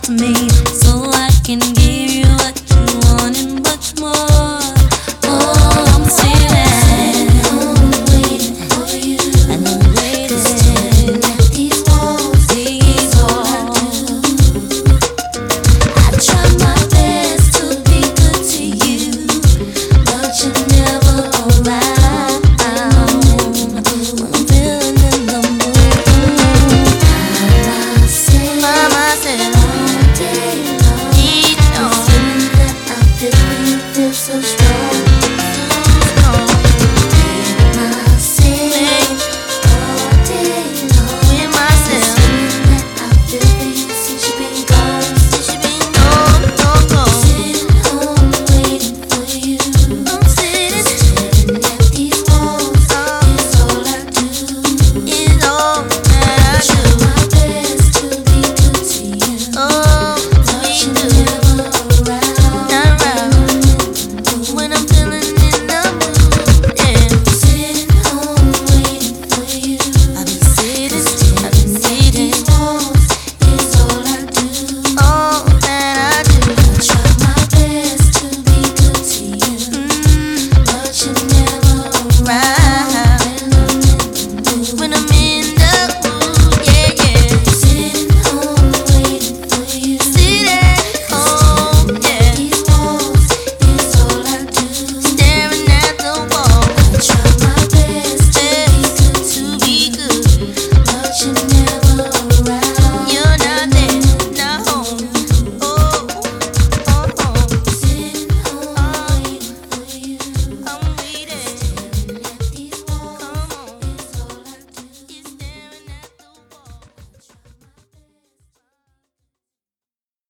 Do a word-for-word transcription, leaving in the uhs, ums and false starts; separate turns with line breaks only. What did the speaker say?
to me so I can give you what you want and much more. Oh, I'm sitting, I'm waiting for you, and I'm waiting. Staring at these walls, these walls. I try my best to be good to you, but you're never around. When I'm feeling in the mood, Mama said, Mama said, all day